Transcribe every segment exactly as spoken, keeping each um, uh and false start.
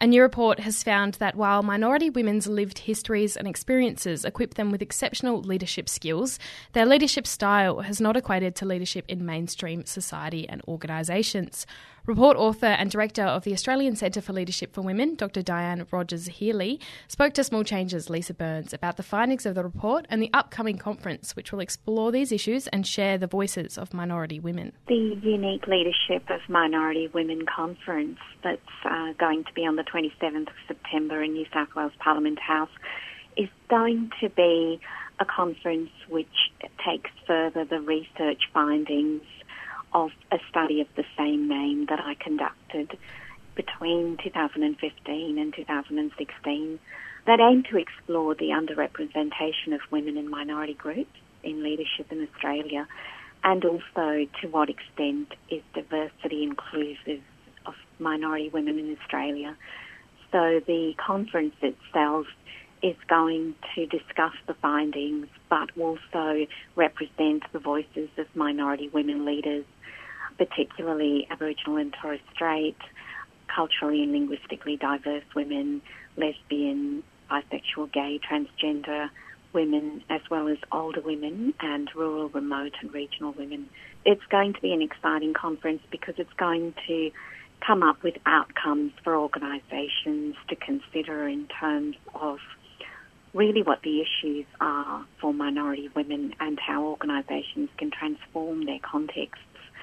A new report has found that while minority women's lived histories and experiences equip them with exceptional leadership skills, their leadership style has not equated to leadership in mainstream society and organisations. Report author and director of the Australian Centre for Leadership for Women, Doctor Diane Rogers-Healy, spoke to Small Change's Lisa Burns about the findings of the report and the upcoming conference, which will explore these issues and share the voices of minority women. The Unique Leadership of Minority Women Conference that's uh, going to be on the twenty-seventh of September in New South Wales Parliament House is going to be a conference which takes further the research findings of a study of the same name that I conducted between two thousand fifteen and two thousand sixteen that aimed to explore the underrepresentation of women and minority groups in leadership in Australia, and also to what extent is diversity inclusive of minority women in Australia. So the conference itself is going to discuss the findings, but also represent the voices of minority women leaders, particularly Aboriginal and Torres Strait, culturally and linguistically diverse women, lesbian, bisexual, gay, transgender women, as well as older women and rural, remote and regional women. It's going to be an exciting conference because it's going to come up with outcomes for organisations to consider in terms of really what the issues are for minority women and how organisations can transform their contexts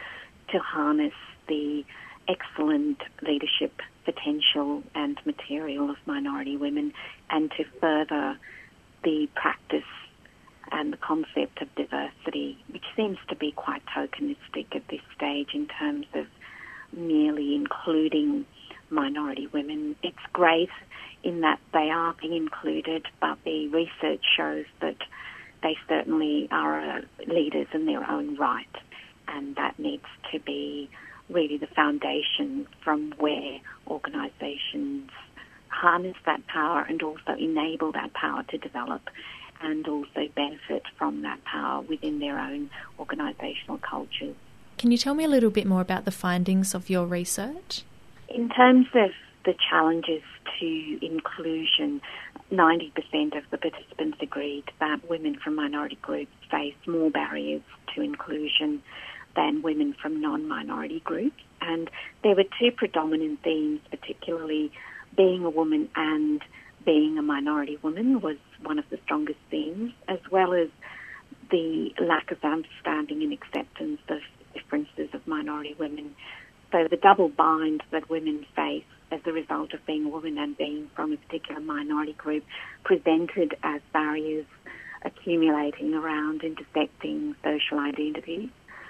to harness the excellent leadership potential and material of minority women, and to further the practice and the concept of diversity, which seems to be quite tokenistic at this stage in terms of merely including minority women. It's great in that they are being included, but the research shows that they certainly are leaders in their own right. And that needs to be really the foundation from where organisations harness that power and also enable that power to develop and also benefit from that power within their own organisational cultures. Can you tell me a little bit more about the findings of your research? In terms of the challenges to inclusion, ninety percent of the participants agreed that women from minority groups face more barriers to inclusion than women from non-minority groups. And there were two predominant themes, particularly being a woman and being a minority woman was one of the strongest themes, as well as the lack of understanding and acceptance of differences of minority women. So the double bind that women face as a result of being a woman and being from a particular minority group presented as barriers accumulating around intersecting social identities.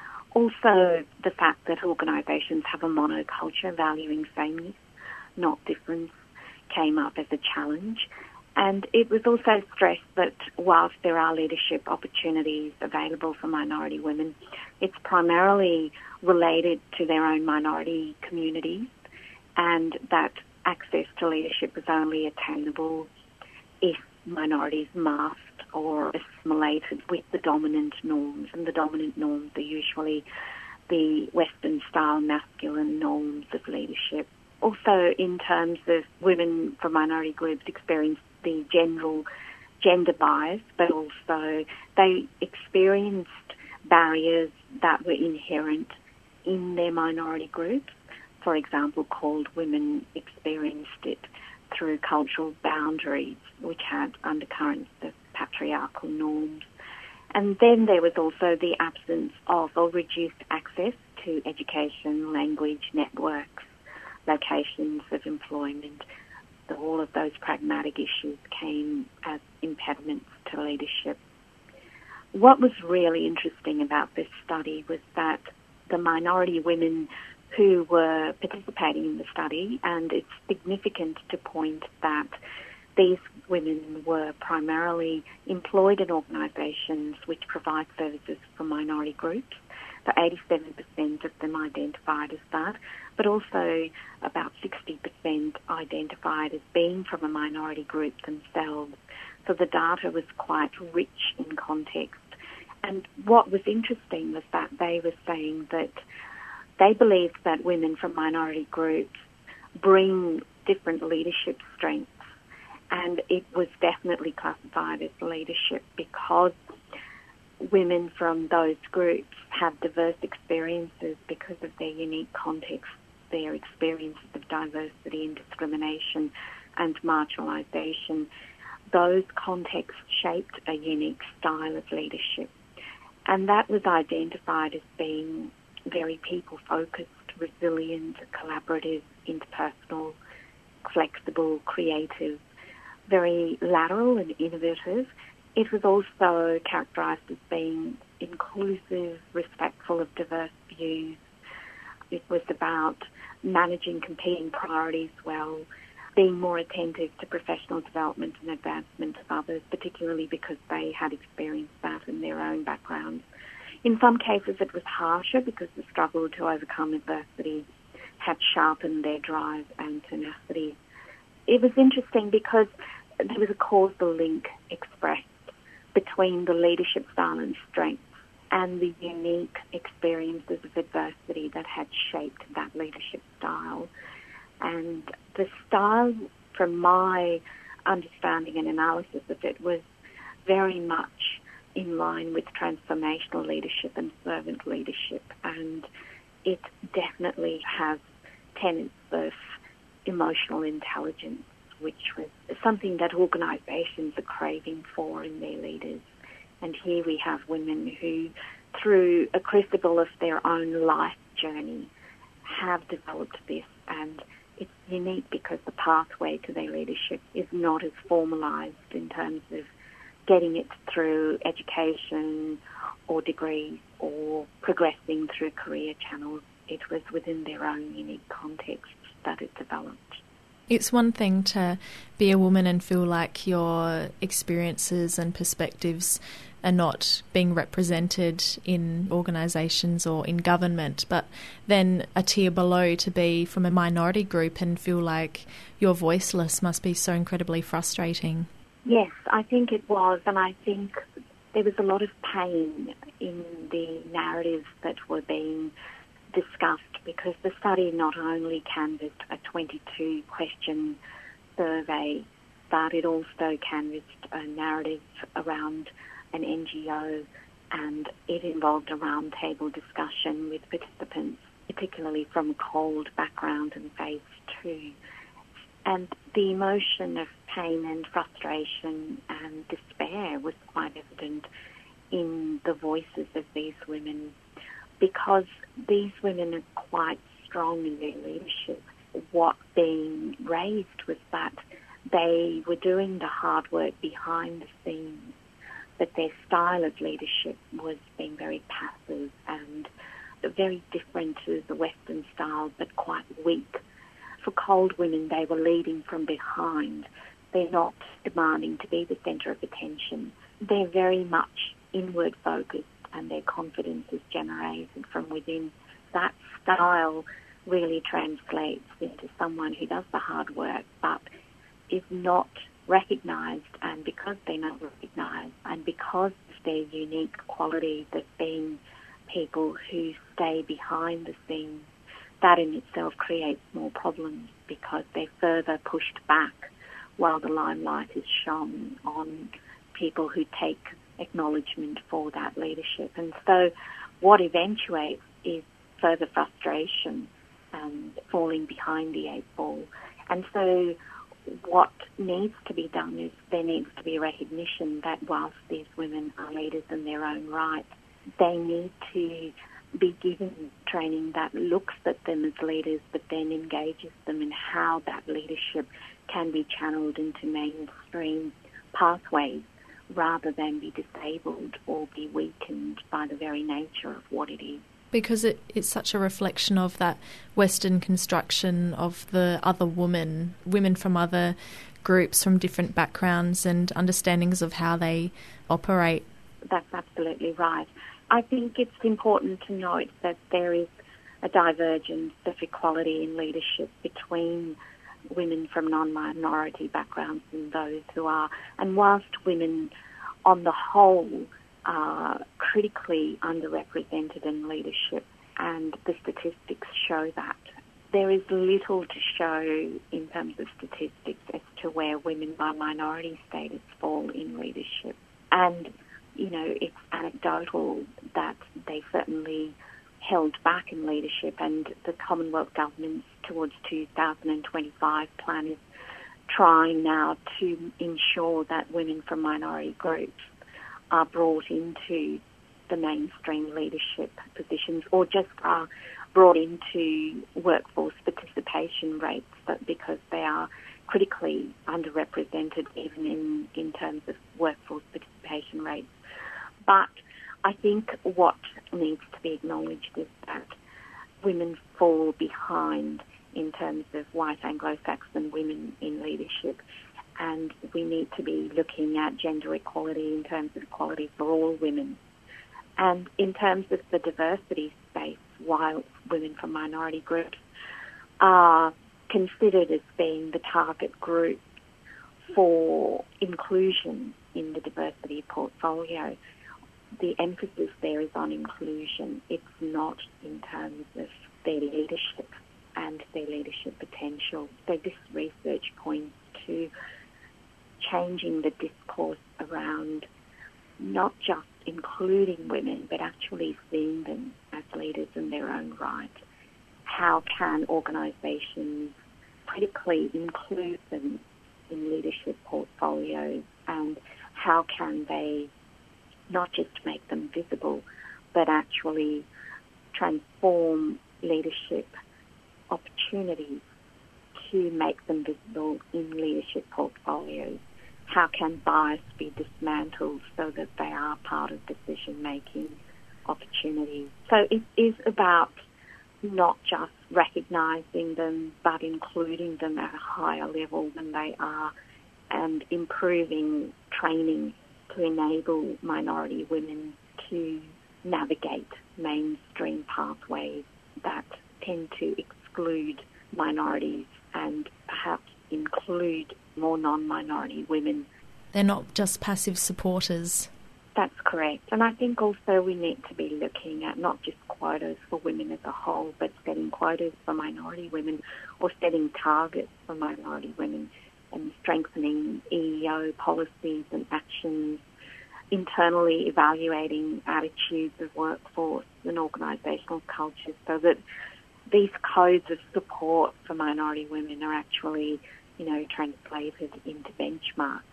Also, the fact that organisations have a monoculture valuing sameness, not difference, came up as a challenge. And it was also stressed that whilst there are leadership opportunities available for minority women, it's primarily related to their own minority communities, and that access to leadership is only attainable if minorities masked or assimilated with the dominant norms, and the dominant norms are usually the Western-style masculine norms of leadership. Also, in terms of women from minority groups experience the general gender bias, but also they experienced barriers that were inherent in their minority groups. For example, called women experienced it through cultural boundaries, which had undercurrents of patriarchal norms. And then there was also the absence of or reduced access to education, language, networks, locations of employment. So all of those pragmatic issues came as impediments to leadership. What was really interesting about this study was that the minority women who were participating in the study, and it's significant to point that these women were primarily employed in organisations which provide services for minority groups. So eighty-seven percent of them identified as that, but also about sixty percent identified as being from a minority group themselves. So the data was quite rich in context. And what was interesting was that they were saying that they believed that women from minority groups bring different leadership strengths, and it was definitely classified as leadership because women from those groups have diverse experiences because of their unique context, their experiences of diversity and discrimination and marginalisation. Those contexts shaped a unique style of leadership, and that was identified as being very people-focused, resilient, collaborative, interpersonal, flexible, creative, very lateral and innovative. It was also characterised as being inclusive, respectful of diverse views. It was about managing competing priorities well, being more attentive to professional development and advancement of others, particularly because they had experienced that in their own backgrounds. In some cases it was harsher because the struggle to overcome adversity had sharpened their drive and tenacity. It was interesting because there was a causal link expressed between the leadership style and strengths and the unique experiences of adversity that had shaped that leadership style. And the style, from my understanding and analysis of it, was very much in line with transformational leadership and servant leadership, and it definitely has tenets of emotional intelligence, which was something that organisations are craving for in their leaders. And here we have women who, through a crucible of their own life journey, have developed this, and it's unique because the pathway to their leadership is not as formalised in terms of getting it through education or degrees or progressing through career channels. It was within their own unique context that it developed. It's one thing to be a woman and feel like your experiences and perspectives are not being represented in organisations or in government, but then a tier below to be from a minority group and feel like you're voiceless must be so incredibly frustrating. Yes, I think it was, and I think there was a lot of pain in the narratives that were being discussed because the study not only canvassed a twenty-two question survey, but it also canvassed a narrative around an N G O, and it involved a roundtable discussion with participants, particularly from a cold background in phase two. And the emotion of pain and frustration and despair was quite evident in the voices of these women, because these women are quite strong in their leadership. What being raised was that they were doing the hard work behind the scenes, but their style of leadership was being very passive and very different to the Western style, but quite weak. For cold women, they were leading from behind. They're not demanding to be the centre of attention. They're very much inward focused, and their confidence is generated from within. That style really translates into someone who does the hard work but is not recognised, and because they're not recognised and because of their unique qualities of being people who stay behind the scenes, that in itself creates more problems because they're further pushed back while the limelight is shone on people who take acknowledgement for that leadership. And so what eventuates is further frustration and falling behind the eight ball. And so what needs to be done is there needs to be a recognition that whilst these women are leaders in their own right, they need to be given training that looks at them as leaders but then engages them in how that leadership can be channeled into mainstream pathways rather than be disabled or be weakened by the very nature of what it is. Because it, it's such a reflection of that Western construction of the other woman, women from other groups, from different backgrounds and understandings of how they operate. That's absolutely right. I think it's important to note that there is a divergence of equality in leadership between women from non-minority backgrounds and those who are. And whilst women on the whole are critically underrepresented in leadership, and the statistics show that, there is little to show in terms of statistics as to where women by minority status fall in leadership. And, you know, it's anecdotal that they certainly held back in leadership, and the Commonwealth Government's towards two thousand twenty-five plan is trying now to ensure that women from minority groups are brought into the mainstream leadership positions, or just are brought into workforce participation rates, but because they are critically underrepresented even in, in terms of workforce participation rates. But I think what needs to be acknowledged is that women fall behind in terms of white Anglo-Saxon women in leadership, and we need to be looking at gender equality in terms of equality for all women. And in terms of the diversity space, while women from minority groups are considered as being the target group for inclusion in the diversity portfolio, the emphasis there is on inclusion. It's not in terms of their leadership and their leadership potential. So this research points to changing the discourse around not just including women, but actually seeing them as leaders in their own right. How can organisations critically include them in leadership portfolios, and how can they not just make them visible, but actually transform leadership opportunities to make them visible in leadership portfolios? How can bias be dismantled so that they are part of decision-making opportunities? So it is about not just recognising them, but including them at a higher level than they are, and improving training to enable minority women to navigate mainstream pathways that tend to exclude minorities and perhaps include more non-minority women. They're not just passive supporters. That's correct. And I think also we need to be looking at not just quotas for women as a whole, but setting quotas for minority women, or setting targets for minority women, and strengthening E E O policies and actions, internally evaluating attitudes of workforce and organisational cultures, so that these codes of support for minority women are actually, you know, translated into benchmarks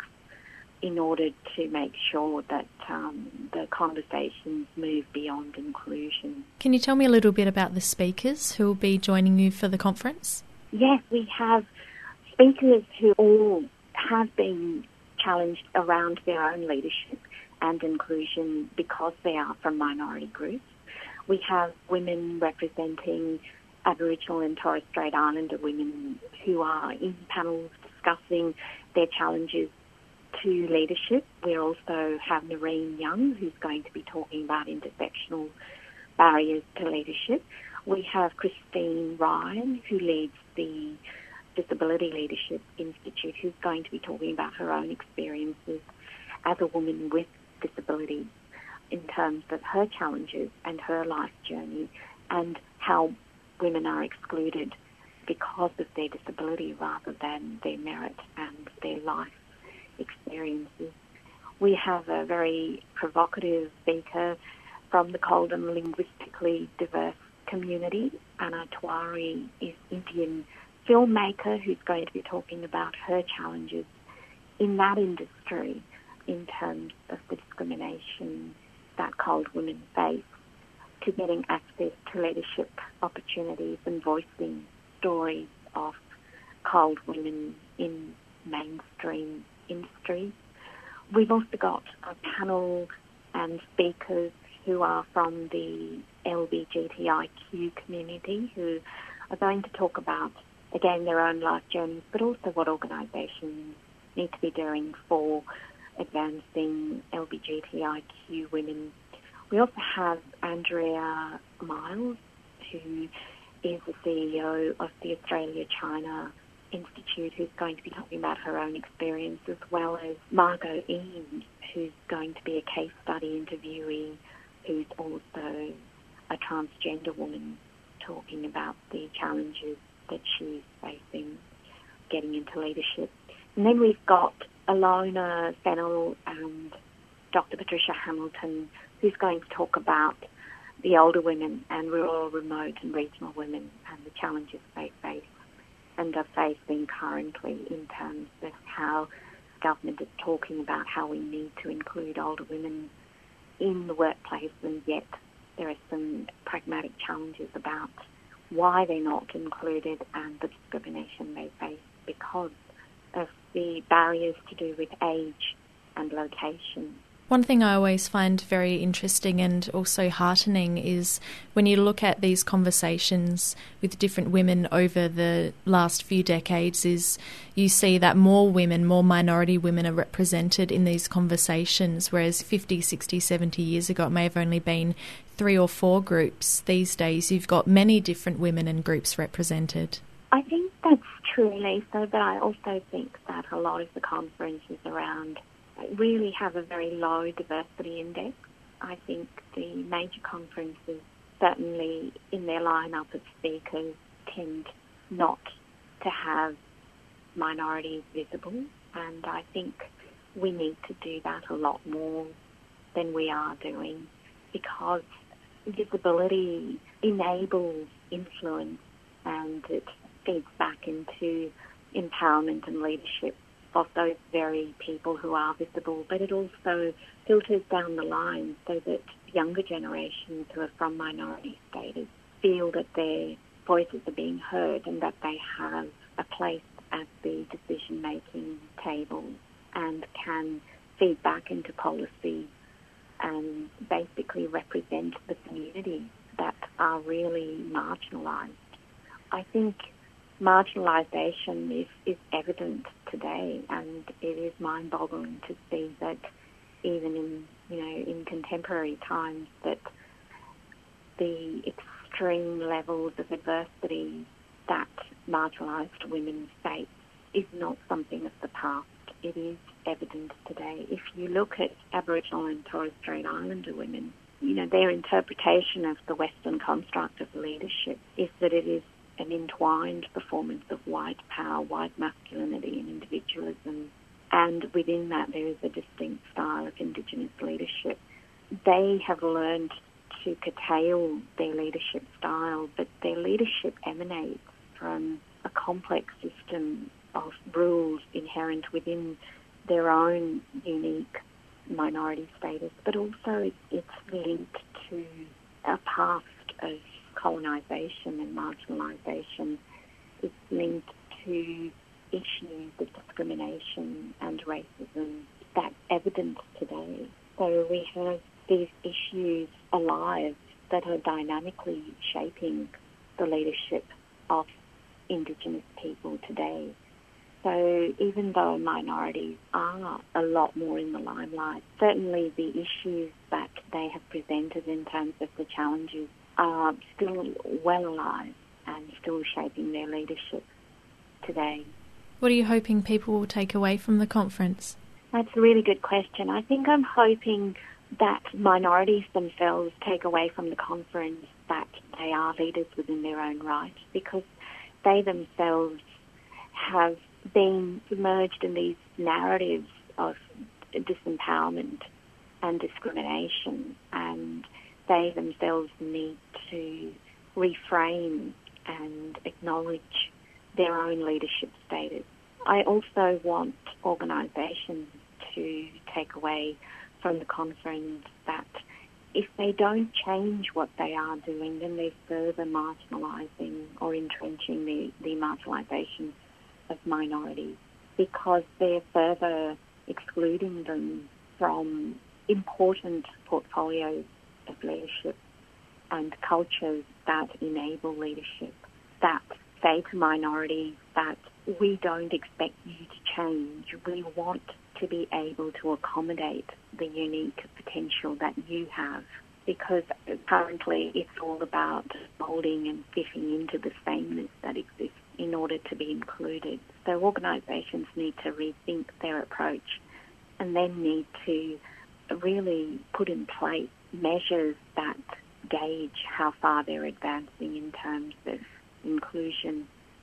in order to make sure that um, the conversations move beyond inclusion. Can you tell me a little bit about the speakers who will be joining you for the conference? Yes, we have speakers who all have been challenged around their own leadership and inclusion because they are from minority groups. We have women representing Aboriginal and Torres Strait Islander women who are in panels discussing their challenges to leadership. We also have Noreen Young, who's going to be talking about intersectional barriers to leadership. We have Christine Ryan, who leads the Disability Leadership Institute, who's going to be talking about her own experiences as a woman with disabilities in terms of her challenges and her life journey, and how women are excluded because of their disability rather than their merit and their life experiences. We have a very provocative speaker from the Koldam linguistically diverse community. Anna Tewari is an Indian filmmaker who's going to be talking about her challenges in that industry in terms of the discrimination that Kold women face, to getting access to leadership opportunities and voicing stories of Kold women in mainstream industries. We've also got a panel and speakers who are from the L G B T I Q community, who are going to talk about, again, their own life journeys, but also what organisations need to be doing for advancing L G B T I Q women. We also have Andrea Miles, who is the C E O of the Australia-China Institute, who's going to be talking about her own experience, as well as Margot Eames, who's going to be a case study interviewee, who's also a transgender woman, talking about the challenges that she's facing getting into leadership. And then we've got Ilona Fennell and Doctor Patricia Hamilton, who's going to talk about the older women and rural, remote and regional women and the challenges they face and are facing currently in terms of how government is talking about how we need to include older women in the workplace, and yet there are some pragmatic challenges about why they're not included and the discrimination they face because of the barriers to do with age and location. One thing I always find very interesting and also heartening is when you look at these conversations with different women over the last few decades is you see that more women, more minority women are represented in these conversations, whereas fifty, sixty, seventy years ago it may have only been three or four groups. These days you've got many different women and groups represented. I think that's true, Lisa, but I also think that a lot of the conferences around really have a very low diversity index. I think the major conferences, certainly in their lineup of speakers, tend not to have minorities visible, and I think we need to do that a lot more than we are doing because visibility enables influence and it feeds back into empowerment and leadership of those very people who are visible, but it also filters down the line so that younger generations who are from minority status feel that their voices are being heard and that they have a place at the decision-making table and can feed back into policy and basically represent the communities that are really marginalised. I think marginalisation is, is evident today, and it is mind-boggling to see that even in, you know, in contemporary times that the extreme levels of adversity that marginalised women face is not something of the past. It is evident today. If you look at Aboriginal and Torres Strait Islander women, you know, their interpretation of the Western construct of leadership is that it is an entwined performance of white power, white masculinity and individualism, and within that there is a distinct style of Indigenous leadership. They have learned to curtail their leadership style, but their leadership emanates from a complex system of rules inherent within their own unique minority status, but also it's linked to a past of colonisation and marginalisation. It's linked to issues of discrimination and racism that's evident today. So we have these issues alive that are dynamically shaping the leadership of Indigenous people today. So even though minorities are a lot more in the limelight, certainly the issues that they have presented in terms of the challenges are still well alive and still shaping their leadership today. What are you hoping people will take away from the conference? That's a really good question. I think I'm hoping that minorities themselves take away from the conference that they are leaders within their own right, because they themselves have been submerged in these narratives of disempowerment and discrimination, and they themselves need to reframe and acknowledge their own leadership status. I also want organisations to take away from the conference that if they don't change what they are doing, then they're further marginalising or entrenching the, the marginalisation of minorities, because they're further excluding them from important portfolios of leadership and cultures that enable leadership, that say to minorities that we don't expect you to change. We want to be able to accommodate the unique potential that you have, because currently it's all about moulding and fitting into the sameness that exists in order to be included. So organisations need to rethink their approach and then need to really put in place measures that gauge how far they're advancing in terms of inclusion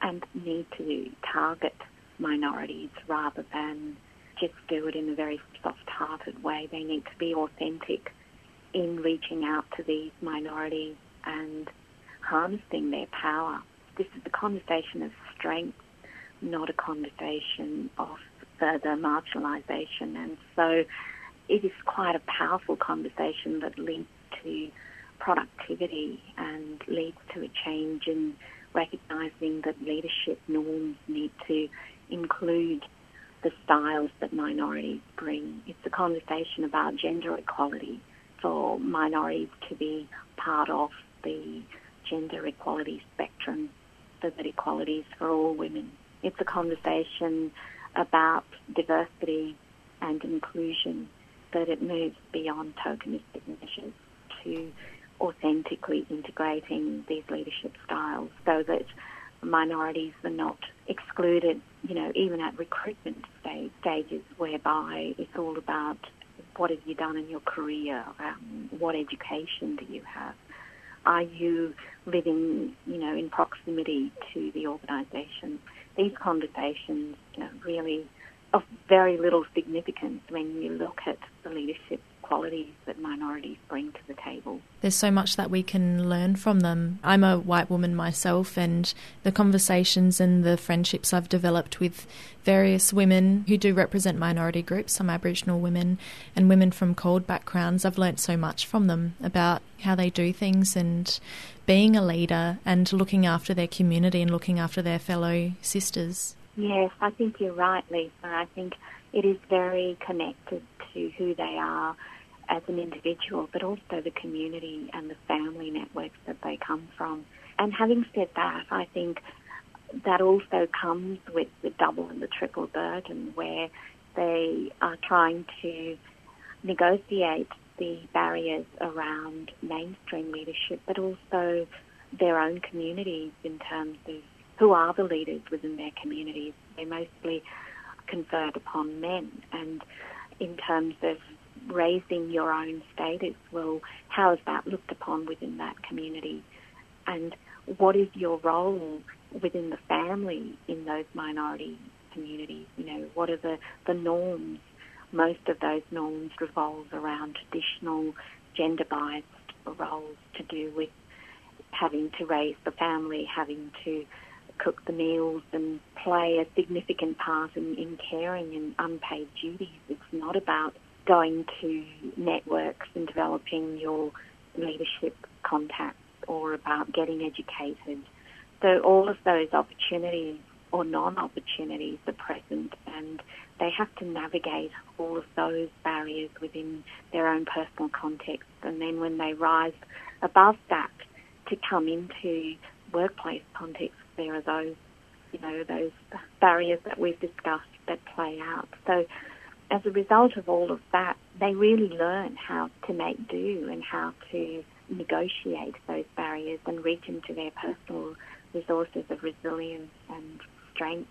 and need to target minorities rather than just do it in a very soft-hearted way. They need to be authentic in reaching out to these minorities and harnessing their power. This is a conversation of strength, not a conversation of further marginalisation. And so it is quite a powerful conversation that leads to productivity and leads to a change in recognising that leadership norms need to include the styles that minorities bring. It's a conversation about gender equality, for minorities to be part of the gender equality spectrum, so that equality is for all women. It's a conversation about diversity and inclusion, that it moves beyond tokenistic measures to authentically integrating these leadership styles so that minorities are not excluded, you know, even at recruitment stage, stages whereby it's all about what have you done in your career, um, what education do you have, are you living, you know, in proximity to the organisation. These conversations, you know, really of very little significance when you look at the leadership qualities that minorities bring to the table. There's so much that we can learn from them. I'm a white woman myself, and the conversations and the friendships I've developed with various women who do represent minority groups, some Aboriginal women and women from cold backgrounds, I've learnt so much from them about how they do things and being a leader and looking after their community and looking after their fellow sisters. Yes, I think you're right, Lisa. I think it is very connected to who they are as an individual, but also the community and the family networks that they come from. And having said that, I think that also comes with the double and the triple burden, where they are trying to negotiate the barriers around mainstream leadership, but also their own communities in terms of who are the leaders within their communities. They mostly conferred upon men, and in terms of raising your own status, well, how is that looked upon within that community? And what is your role within the family in those minority communities? You know, what are the, the norms? Most of those norms revolve around traditional gender-biased roles to do with having to raise the family, having to cook the meals and play a significant part in, in caring and unpaid duties. It's not about going to networks and developing your leadership contacts or about getting educated. So all of those opportunities or non-opportunities are present, and they have to navigate all of those barriers within their own personal context. And then when they rise above that to come into workplace context, there are those, you know, those barriers that we've discussed that play out. So as a result of all of that, they really learn how to make do and how to negotiate those barriers and reach into their personal resources of resilience and strength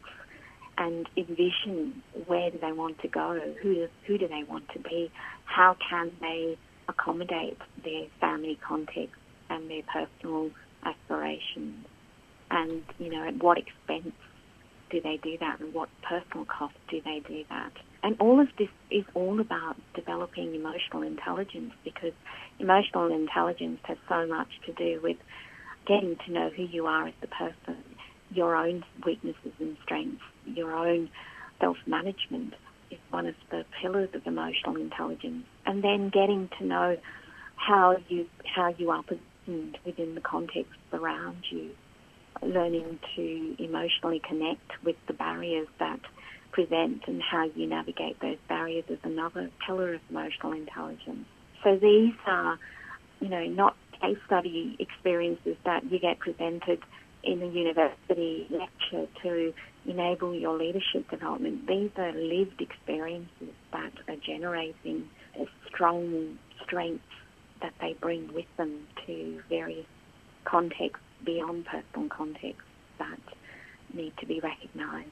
and envision where do they want to go, who do, who do they want to be, how can they accommodate their family context and their personal aspirations, and, you know, at what expense do they do that, and what personal cost do they do that. And all of this is all about developing emotional intelligence, because emotional intelligence has so much to do with getting to know who you are as a person, your own weaknesses and strengths, your own self-management is one of the pillars of emotional intelligence. And then getting to know how you how you are positioned within the context around you, learning to emotionally connect with the barriers that present and how you navigate those barriers is another pillar of emotional intelligence. So these are, you know, not case study experiences that you get presented in a university lecture to enable your leadership development. These are lived experiences that are generating a strong strength that they bring with them to various contexts beyond personal contexts that need to be recognised.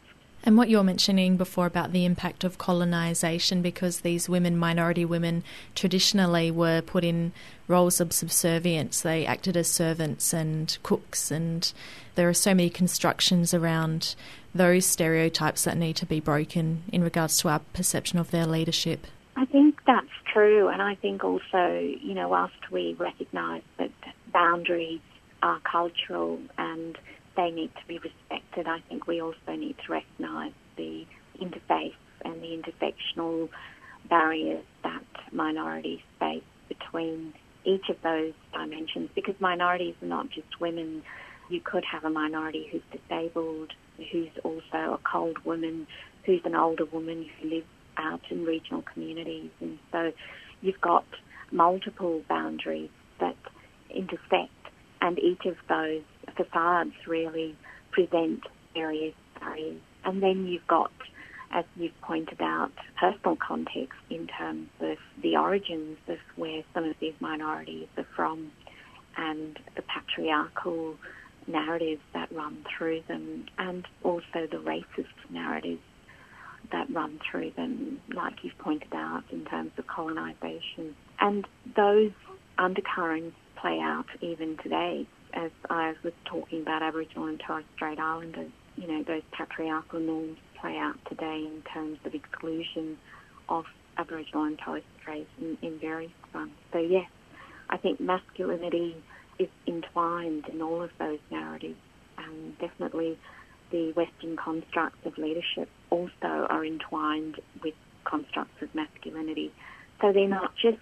And what you're mentioning before about the impact of colonisation, because these women, minority women, traditionally were put in roles of subservience. They acted as servants and cooks, and there are so many constructions around those stereotypes that need to be broken in regards to our perception of their leadership. I think that's true, and I think also, you know, whilst we recognise that boundaries are cultural and they need to be respected, I think we also need to recognise the interface and the intersectional barriers that minorities face between each of those dimensions, because minorities are not just women. You could have a minority who's disabled, who's also a cold woman, who's an older woman who lives out in regional communities, and so you've got multiple boundaries that intersect, and each of those facades really present various barriers. And then you've got, as you've pointed out, personal context in terms of the origins of where some of these minorities are from and the patriarchal narratives that run through them, and also the racist narratives that run through them, like you've pointed out, in terms of colonisation. And those undercurrents play out even today. As I was talking about Aboriginal and Torres Strait Islanders, you know, those patriarchal norms play out today in terms of exclusion of Aboriginal and Torres Strait in, in various fronts. So yes, I think masculinity is entwined in all of those narratives, and definitely the Western constructs of leadership also are entwined with constructs of masculinity. So they're not just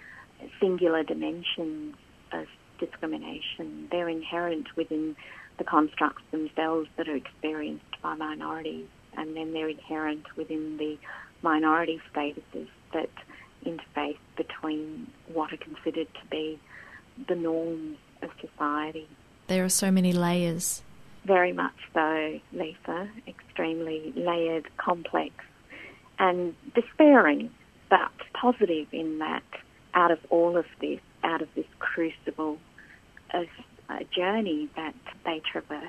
singular dimensions of discrimination, they're inherent within the constructs themselves that are experienced by minorities, and then they're inherent within the minority statuses that interface between what are considered to be the norms of society. There are so many layers. Very much so, Lisa. Extremely layered, complex, and despairing, but positive in that out of all of this, out of this crucible of a journey that they traverse,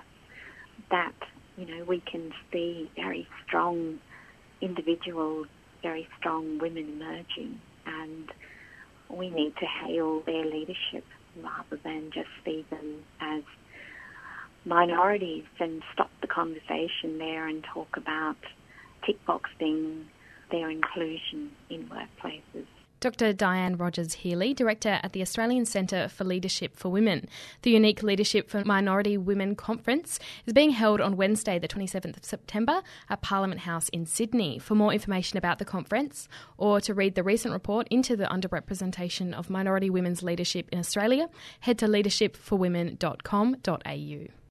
that, you know, we can see very strong individuals, very strong women emerging, and we need to hail their leadership rather than just see them as minorities and stop the conversation there and talk about tick-boxing their inclusion in workplaces. Doctor Diane Rogers-Healy, Director at the Australian Centre for Leadership for Women. The Unique Leadership for Minority Women Conference is being held on Wednesday, the twenty-seventh of September at Parliament House in Sydney. For more information about the conference or to read the recent report into the underrepresentation of minority women's leadership in Australia, head to leadership for women dot com dot a u.